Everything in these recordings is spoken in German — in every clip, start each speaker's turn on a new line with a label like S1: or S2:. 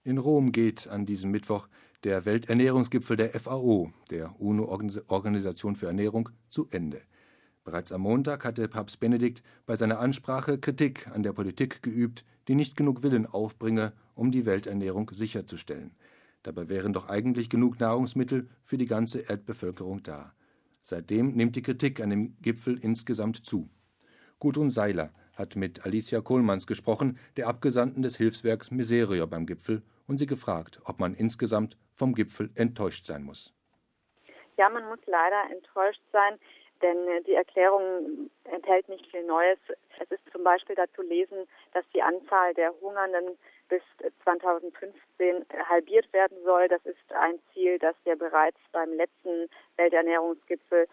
S1: In Rom geht an diesem Mittwoch der Welternährungsgipfel der FAO, der UNO-Organisation für Ernährung, zu Ende. Bereits am Montag hatte Papst Benedikt bei seiner Ansprache Kritik an der Politik geübt, die nicht genug Willen aufbringe, um die Welternährung sicherzustellen. Dabei wären doch eigentlich genug Nahrungsmittel für die ganze Erdbevölkerung da. Seitdem nimmt die Kritik an dem Gipfel insgesamt zu. Gudrun Seiler hat mit Alicia Kohlmanns gesprochen, der Abgesandten des Hilfswerks Miserio beim Gipfel, und sie gefragt, ob man insgesamt vom Gipfel enttäuscht sein muss.
S2: Ja, man muss leider enttäuscht sein, denn die Erklärung enthält nicht viel Neues. Es ist zum Beispiel dazu lesen, dass die Anzahl der Hungernden bis 2015 halbiert werden soll. Das ist ein Ziel, das wir bereits beim letzten Welternährungsgipfel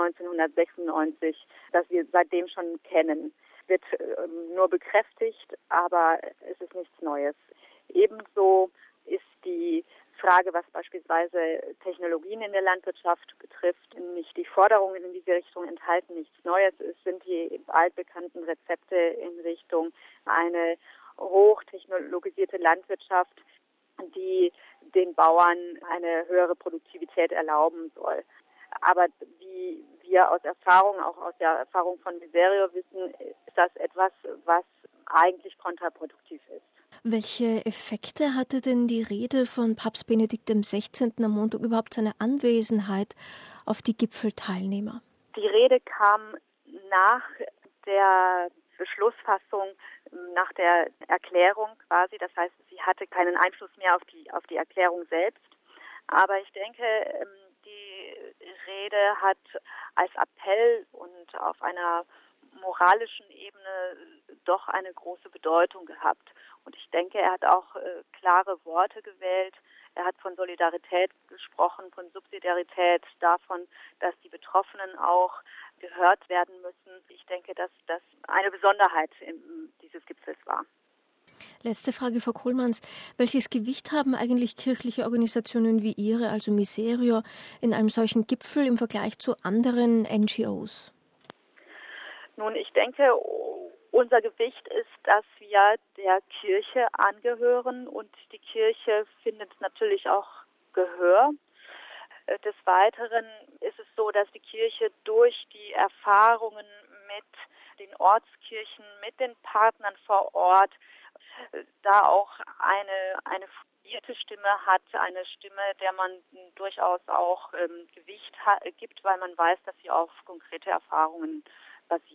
S2: 1996, das wir seitdem schon kennen, wird nur bekräftigt, aber es ist nichts Neues. Ebenso ist die Frage, was beispielsweise Technologien in der Landwirtschaft betrifft, nicht die Forderungen in diese Richtung enthalten nichts Neues. Es sind die altbekannten Rezepte in Richtung eine hochtechnologisierte Landwirtschaft, die den Bauern eine höhere Produktivität erlauben soll. Aber wie wir aus Erfahrung, auch aus der Erfahrung von Miserio wissen, ist das etwas, was eigentlich kontraproduktiv ist.
S3: Welche Effekte hatte denn die Rede von Papst Benedikt XVI. Am Montag, überhaupt seine Anwesenheit auf die Gipfelteilnehmer?
S2: Die Rede kam nach der Beschlussfassung, nach der Erklärung quasi. Das heißt, sie hatte keinen Einfluss mehr auf die Erklärung selbst. Aber ich denke, die Rede hat als Appell und auf einer moralischen Ebene doch eine große Bedeutung gehabt. Und ich denke, er hat auch klare Worte gewählt. Er hat von Solidarität gesprochen, von Subsidiarität, davon, dass die Betroffenen auch gehört werden müssen. Ich denke, dass das eine Besonderheit dieses Gipfels war.
S3: Letzte Frage, Frau Kohlmanns. Welches Gewicht haben eigentlich kirchliche Organisationen wie Ihre, also Miserio, in einem solchen Gipfel im Vergleich zu anderen NGOs?
S2: Nun, ich denke, unser Gewicht ist, dass wir der Kirche angehören und die Kirche findet natürlich auch Gehör. Des Weiteren ist es so, dass die Kirche durch die Erfahrungen mit den Ortskirchen, mit den Partnern vor Ort, da auch eine fundierte Stimme hat, eine Stimme, der man durchaus auch Gewicht gibt, weil man weiß, dass sie auf konkrete Erfahrungen basiert.